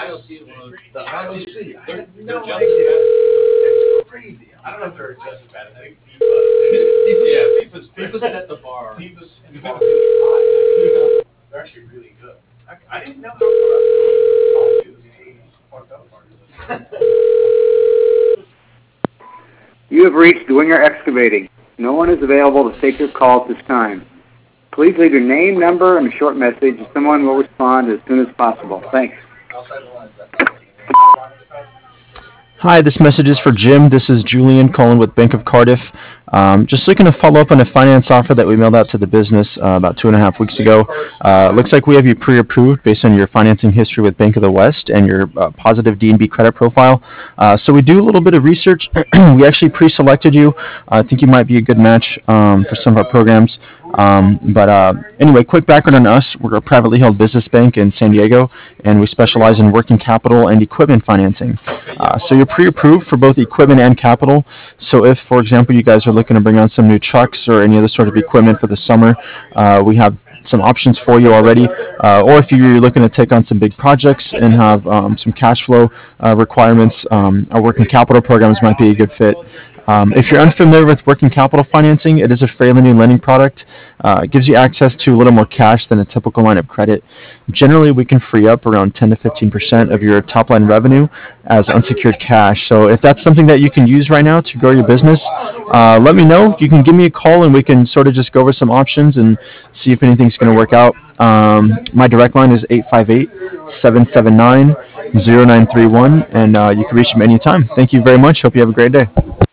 IOC. I had no just idea. as bad. It's crazy. I don't know if they're just as bad. I think FIFA's set the bar. FIFA's and FIFA's really high. They're actually really good. I didn't know how corrupt it was. It's fucked up part of it. You have reached Winger Excavating. No one is available to take your call at this time. Please leave your name, number, and a short message, and someone will respond as soon as possible. Thanks. Outside the lines, that's Hi, this message is for Jim. This is Julian calling with Bank of Cardiff. Just looking to follow up on a finance offer that we mailed out to the business about 2.5 weeks ago. Looks like we have you pre-approved based on your financing history with Bank of the West and your positive D&B credit profile. So we do a little bit of research. We actually pre-selected you. I think you might be a good match for some of our programs. Anyway, quick background on us. We're a privately held business bank in San Diego, and we specialize in working capital and equipment financing. So you're pre-approved for both equipment and capital. So if, for example, you guys are looking to bring on some new trucks or any other sort of equipment for the summer, we have some options for you already. Or if you're looking to take on some big projects and have some cash flow requirements, our working capital programs might be a good fit. If you're unfamiliar with working capital financing, it is a fairly new lending product. It gives you access to a little more cash than a typical line of credit. Generally, we can free up around 10 to 15% of your top line revenue as unsecured cash. So if that's something that you can use right now to grow your business, let me know. You can give me a call and we can sort of just go over some options and see if anything's going to work out. My direct line is 858-779-0931, and you can reach me anytime. Thank you very much. Hope you have a great day.